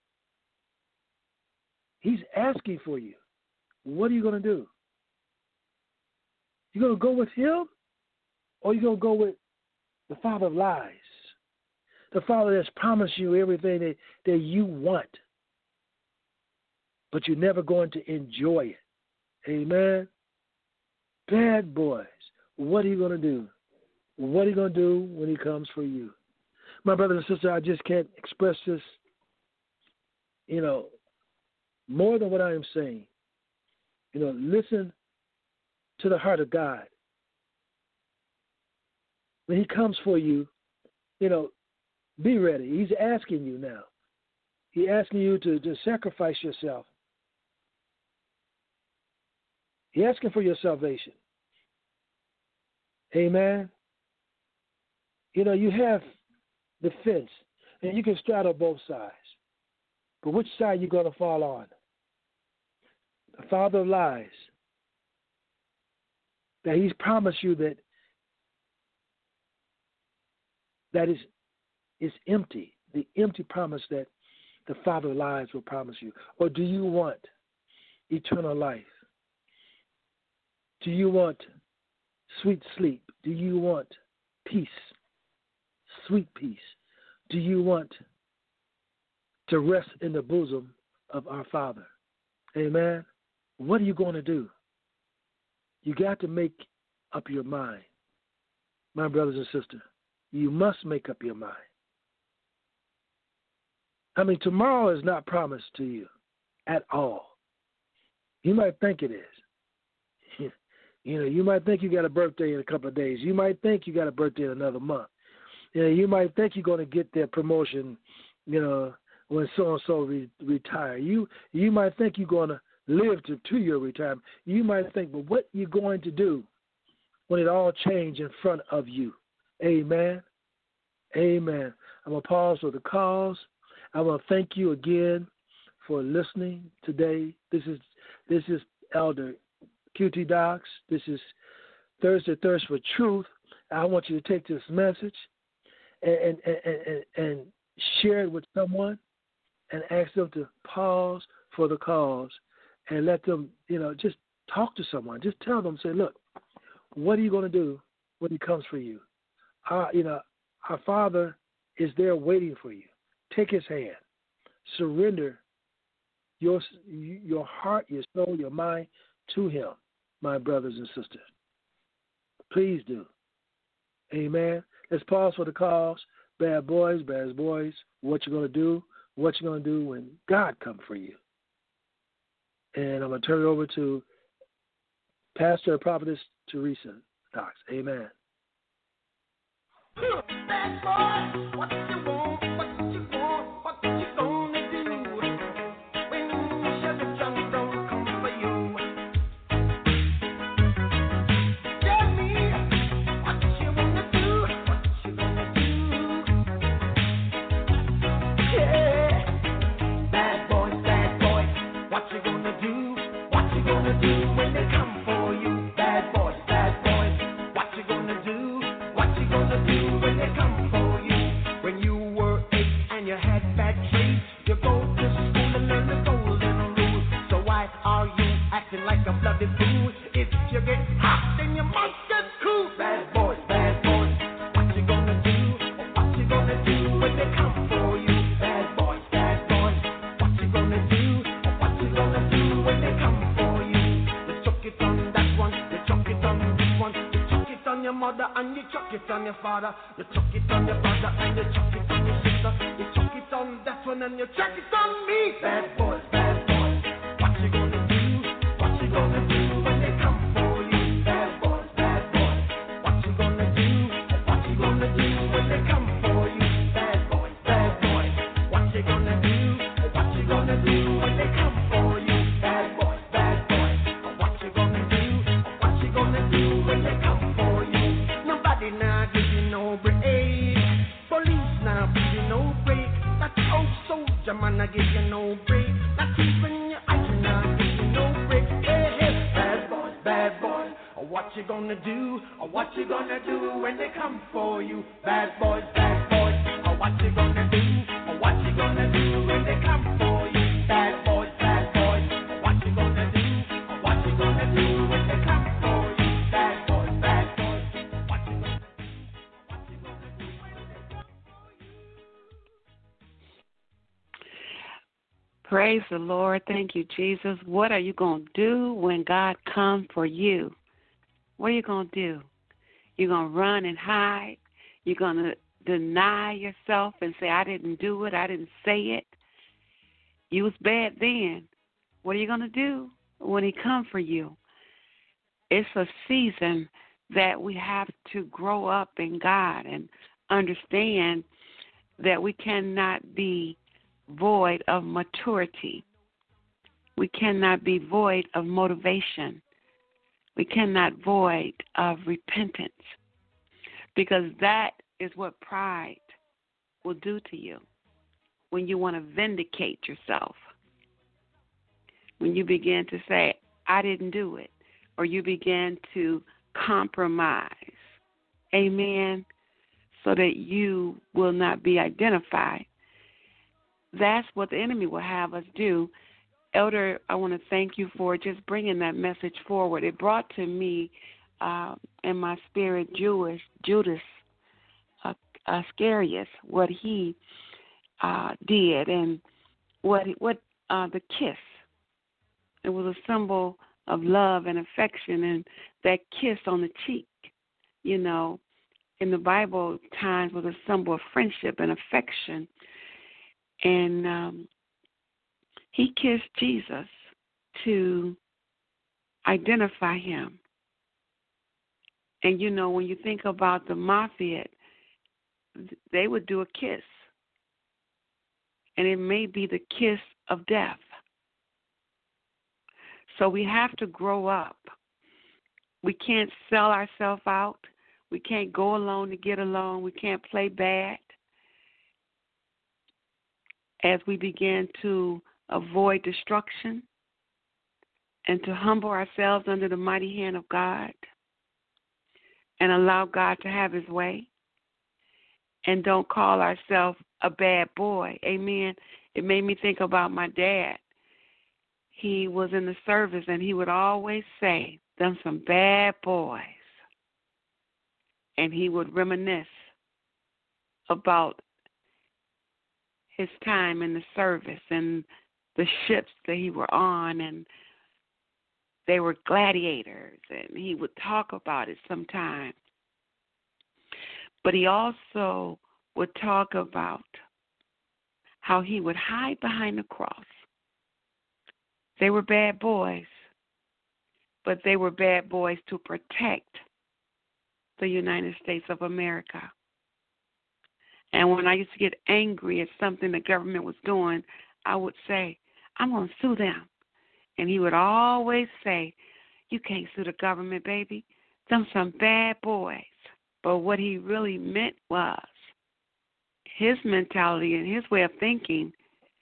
He's asking for you. What are you going to do? You going to go with Him, or you going to go with the father of lies? The father that's promised you everything that, that you want, but you're never going to enjoy it. Amen? Bad boys, what are you going to do? What are you going to do when He comes for you? My brother and sister, I just can't express this, you know, more than what I am saying. You know, listen to the heart of God. When He comes for you, you know, be ready. He's asking you now. He's asking you to, to sacrifice yourself. He's asking for your salvation. Amen. You know, you have the fence, and you can straddle both sides. But which side are you going to fall on? The father of lies. That He's promised you that that is is empty. The empty promise that the father of lies will promise you. Or do you want eternal life? Do you want sweet sleep? Do you want peace? Sweet peace? Do you want to rest in the bosom of our Father? Amen? What are you going to do? You got to make up your mind. My brothers and sisters, you must make up your mind. I mean, tomorrow is not promised to you at all. You might think it is. You know, you might think you got a birthday in a couple of days. You might think you got a birthday in another month. You know, you might think you're going to get that promotion, you know, when so and so re- retire. You you might think you're going to live to, to your retirement. You might think, but what you going to do when it all change in front of you? Amen. Amen. I'm going to pause for the cause. I want to thank you again for listening today. This is this is Elder Q T Docs. This is Thursday Thirst for Truth. I want you to take this message and and, and, and, and share it with someone and ask them to pause for the cause and let them, you know, just talk to someone. Just tell them, say, look, what are you going to do when he comes for you? Our, you know, our Father is there waiting for you. Take his hand. Surrender your your heart, your soul, your mind to him, my brothers and sisters. Please do. Amen. Let's pause for the cause. Bad boys, bad boys, what you're going to do, what you're going to do when God comes for you. And I'm going to turn it over to Pastor and Prophetess Teresa Docs. Amen. Bad boy, what you want, what you want, what you gonna do when Chevy John don't come for you? Tell me what you wanna do, what you gonna do. Yeah, bad boys, bad boys, what you gonna do, what you gonna do when they come for you? Bad boys, bad boys, what you gonna do, what you gonna do when they come for you? When you were eight and you had bad traits, you go to school and learn the golden rule. So why are you acting like a bloody fool? If you get hot, then you must get cool. Bad boys, bad boys, what you gonna do? What you gonna do when they come for you? Bad boys, bad boys, what you gonna do? What you gonna do when they come for you? You chuck it on that one, you chuck it on this one, you chuck it on your mother and you chuck it on your father, you chuck it on your brother and you chuck it on your sister, you chuck it on that one and you chuck it on me. Bad boys, bad boys, what you gonna do? What you gonna do when they come for you? Bad boys, bad boys, what you gonna do? What you gonna do when they come for you? Bad boys, bad boys, what you gonna do? What you gonna do when they come for you? Bad boys, bad boys, what you gonna do? What you gonna do when they come for you? Nobody now give you no break. Police now give you no break. That old soldier man I give you no break. Not even your eyes now give you no break. Hey, hey, bad boys, bad boys, what you gonna do? What you gonna do when they come for you? Bad boys, bad boys, what you gonna do? What you gonna do when they come for you? Bad boys, bad boys, what you gonna do? What you gonna do when they come for you? Bad boys, bad boys, what you gonna do? What you gonna do when they come for you? Praise the Lord. Thank you, Jesus. What are you going to do when God comes for you? What are you going to do? You're going to run and hide? You're going to deny yourself and say, I didn't do it, I didn't say it? You was bad then. What are you going to do when he comes for you? It's a season that we have to grow up in God and understand that we cannot be void of maturity. We cannot be void of motivation. We cannot void of repentance, because that is what pride will do to you when you want to vindicate yourself. When you begin to say, I didn't do it, or you begin to compromise, amen, so that you will not be identified. That's what the enemy will have us do. Elder, I want to thank you for just bringing that message forward. It brought to me uh, in my spirit Jewish Judas uh, Iscariot, what he uh, did, and what what uh, the kiss. It was a symbol of love and affection, and that kiss on the cheek, you know, in the Bible times was a symbol of friendship and affection. And um, he kissed Jesus to identify him. And, you know, when you think about the mafia, they would do a kiss, and it may be the kiss of death. So we have to grow up. We can't sell ourselves out. We can't go alone to get along. We can't play bad. As we begin to avoid destruction and to humble ourselves under the mighty hand of God and allow God to have his way, and don't call ourselves a bad boy. Amen. It made me think about my dad. He was in the service, and he would always say, them some bad boys. And he would reminisce about his time in the service and the ships that he were on, and they were gladiators, and he would talk about it sometimes. But he also would talk about how he would hide behind the cross. They were bad boys, but they were bad boys to protect the United States of America. And when I used to get angry at something the government was doing, I would say, I'm going to sue them. And he would always say, you can't sue the government, baby. Them some bad boys. But what he really meant was his mentality and his way of thinking,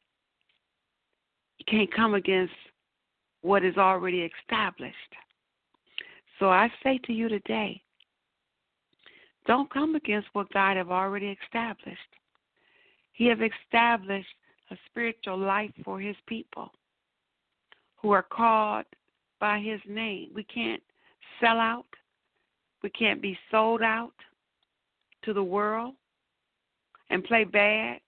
you can't come against what is already established. So I say to you today, don't come against what God have already established. He have established a spiritual life for his people who are called by his name. We can't sell out. We can't be sold out to the world and play bad.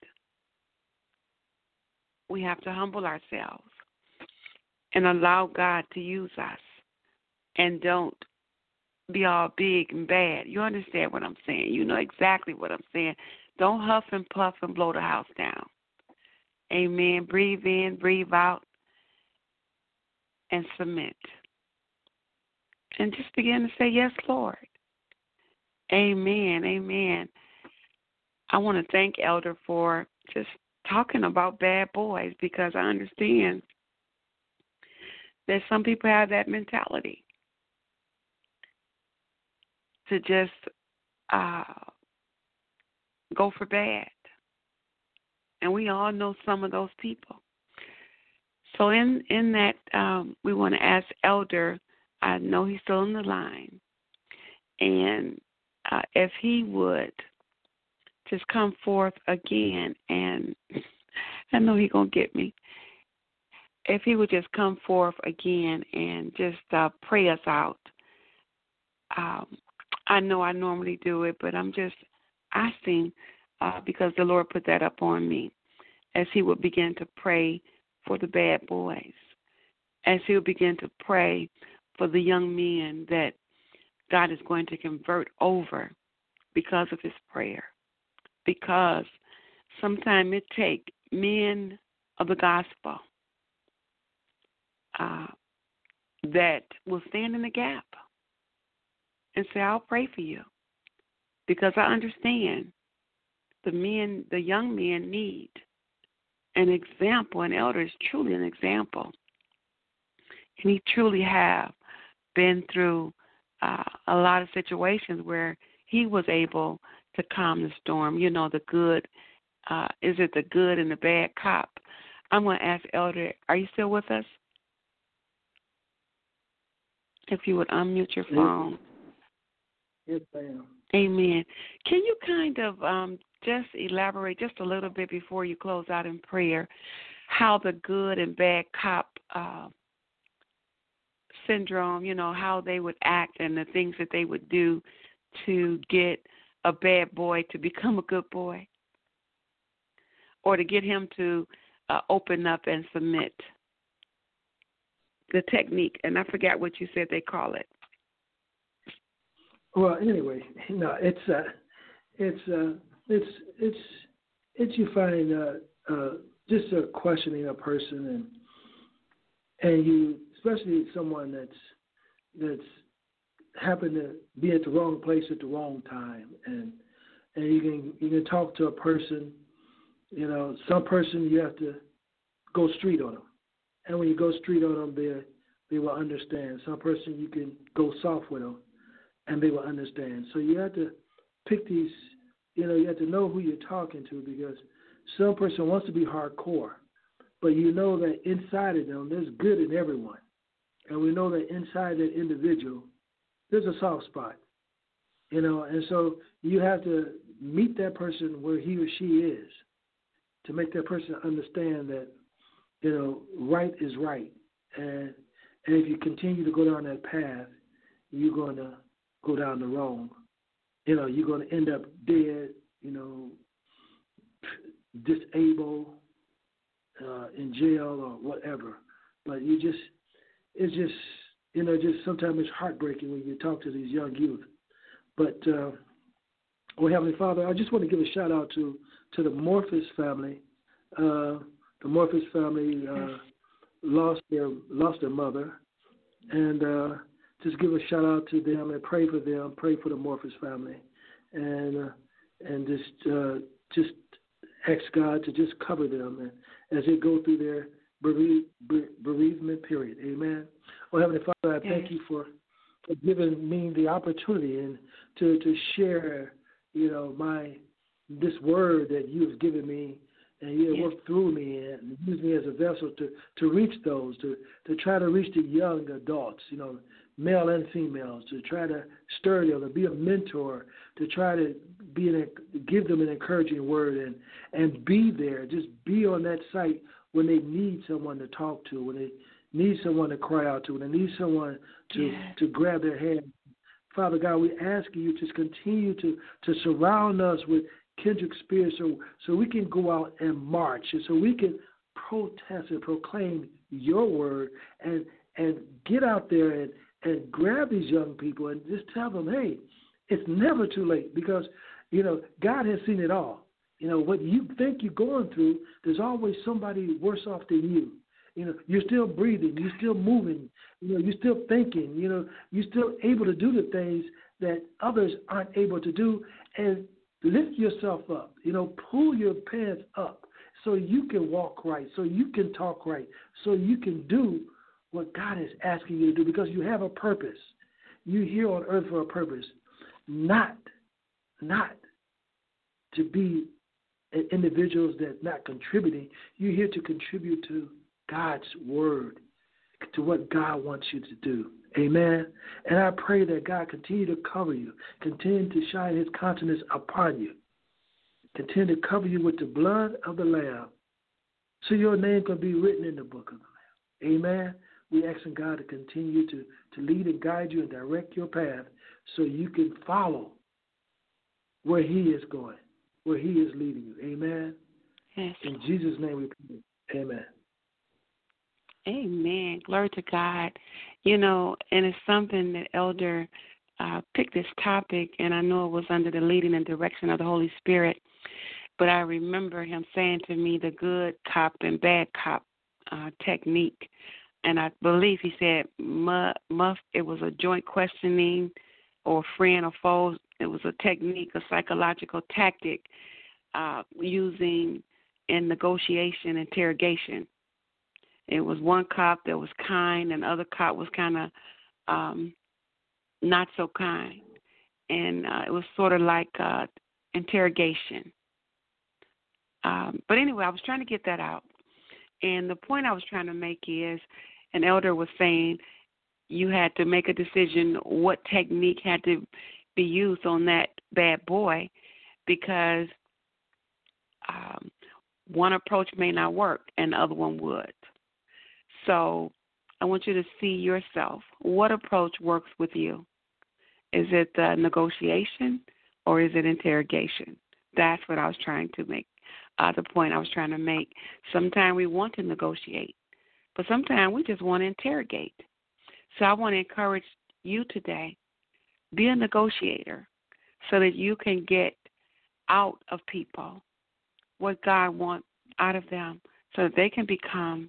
We have to humble ourselves and allow God to use us, and don't be all big and bad. You understand what I'm saying? You know exactly what I'm saying. Don't huff and puff and blow the house down. Amen. Breathe in, breathe out, and submit. And just begin to say, yes, Lord. Amen, amen. I want to thank Elder for just talking about bad boys, because I understand that some people have that mentality to just uh, go for bad. And we all know some of those people. So in, in that, um, we want to ask Elder, I know he's still on the line, and uh, if he would just come forth again, and I know he's going to get me, if he would just come forth again and just uh, pray us out. Um, I know I normally do it, but I'm just asking uh, because the Lord put that up on me, as he would begin to pray for the bad boys, as he would begin to pray for the young men that God is going to convert over because of his prayer. Because sometimes it takes men of the gospel uh, that will stand in the gap and say, I'll pray for you. Because I understand the men, the young men need an example. An elder is truly an example. And he truly have been through uh, a lot of situations where he was able to calm the storm. You know, the good, uh, is it the good and the bad cop? I'm going to ask Elder, are you still with us? If you would unmute your phone. Yes, ma'am. Amen. Can you kind of um, just elaborate just a little bit before you close out in prayer how the good and bad cop uh, syndrome, you know, how they would act and the things that they would do to get a bad boy to become a good boy, or to get him to uh, open up and submit? The technique, and I forgot what you said they call it. Well, anyway, no, it's uh, it's uh, it's it's it's you find uh, uh, just uh, questioning a person, and and you, especially someone that's that's happened to be at the wrong place at the wrong time, and and you can you can talk to a person. You know, some person you have to go street on them, and when you go street on them, they they will understand. Some person you can go soft with them, and they will understand. So you have to pick these. You know, you have to know who you're talking to, because some person wants to be hardcore, but you know that inside of them there's good in everyone, and we know that inside that individual there's a soft spot. You know, and so you have to meet that person where he or she is, to make that person understand that, you know, right is right. And and if you continue to go down that path, you're going to go down the wrong. You know, you're going to end up dead, you know, disabled, uh, in jail or whatever. But you just, it's just, you know, just sometimes it's heartbreaking when you talk to these young youth. But, uh, oh, Heavenly Father, I just want to give a shout out to, to the Morphus family. Uh, the Morphus family uh, lost their lost their mother, and uh, just give a shout out to them and pray for them. Pray for the Morphus family, and uh, and just uh, just ask God to just cover them and as they go through their bere- bere- bereavement period. Amen. Oh, Heavenly Father, I thank you for, for giving me the opportunity and to to share, you know, my this word that you have given me, and you have yes. worked through me and use me as a vessel to, to reach those, to, to try to reach the young adults, you know, male and females, to try to stir them, to be a mentor, to try to be an, give them an encouraging word and, and be there, just be on that site when they need someone to talk to, when they need someone to cry out to, when they need someone to, yes. to grab their hand. Father God, we ask you to continue to, to surround us with kindred spirits so, so we can go out and march, and so we can protest and proclaim your word and and get out there and, and grab these young people and just tell them, hey, it's never too late, because, you know, God has seen it all. You know, what you think you're going through, there's always somebody worse off than you. You know, you're still breathing, you're still moving, you know, you're still thinking, you know, you're still able to do the things that others aren't able to do. And lift yourself up, you know, pull your pants up so you can walk right, so you can talk right, so you can do what God is asking you to do, because you have a purpose. You're here on earth for a purpose, not, not to be individuals that not contributing. You're here to contribute to God's word, to what God wants you to do. Amen. And I pray that God continue to cover you, continue to shine his countenance upon you, continue to cover you with the blood of the Lamb, so your name can be written in the book of the Lamb. Amen. We asking God to continue to, to lead and guide you and direct your path so you can follow where he is going, where he is leading you. Amen. Yes. In Jesus' name we pray. Amen. Amen. Glory to God. You know, and it's something that Elder uh, picked this topic, and I know it was under the leading and direction of the Holy Spirit, but I remember him saying to me the good cop and bad cop uh, technique, and I believe he said muff, it was a joint questioning or friend or foe. It was a technique, a psychological tactic uh, using in negotiation, interrogation. It was one cop that was kind, and the other cop was kind of um, not so kind. And uh, it was sort of like uh, interrogation. Um, but anyway, I was trying to get that out. And the point I was trying to make is, an elder was saying you had to make a decision what technique had to be used on that bad boy, because um, one approach may not work and the other one would. So I want you to see yourself. What approach works with you? Is it uh, negotiation or is it interrogation? That's what I was trying to make, uh, the point I was trying to make. Sometimes we want to negotiate, but sometimes we just want to interrogate. So I want to encourage you today, be a negotiator so that you can get out of people what God wants out of them so that they can become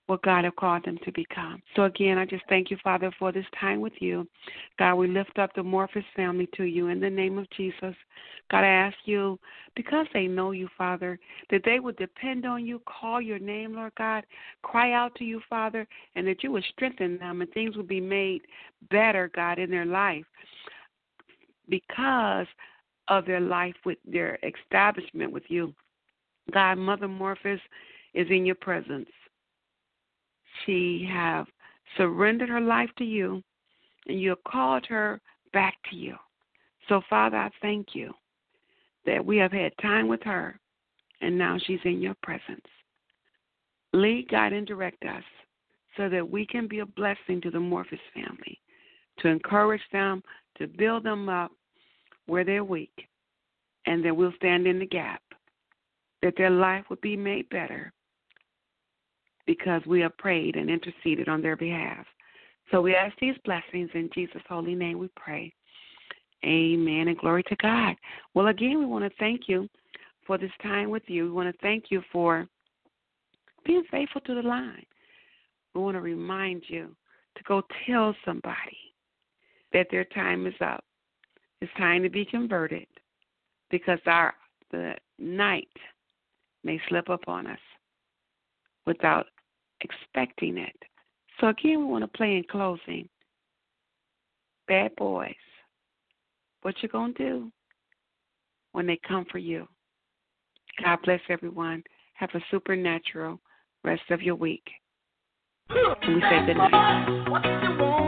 what God have called them to become. So again, I just thank you, Father, for this time with you. God, we lift up the Morphus family to you in the name of Jesus. God, I ask you, because they know you, Father, that they would depend on you, call your name, Lord God, cry out to you, Father, and that you would strengthen them and things would be made better, God, in their life because of their life with their establishment with you. God, Mother Morphus is in your presence. She have surrendered her life to you, and you have called her back to you. So, Father, I thank you that we have had time with her, and now she's in your presence. Lead, guide, and direct us so that we can be a blessing to the Morphus family, to encourage them, to build them up where they're weak, and that we'll stand in the gap, that their life would be made better, because we have prayed and interceded on their behalf. So we ask these blessings in Jesus' holy name we pray. Amen and glory to God. Well, again, we want to thank you for this time with you. We want to thank you for being faithful to the line. We want to remind you to go tell somebody that their time is up. It's time to be converted because our the night may slip up on us without expecting it. So again, we want to play in closing. Bad boys, what you going to do when they come for you? God bless everyone. Have a supernatural rest of your week. And we say good night. What you want?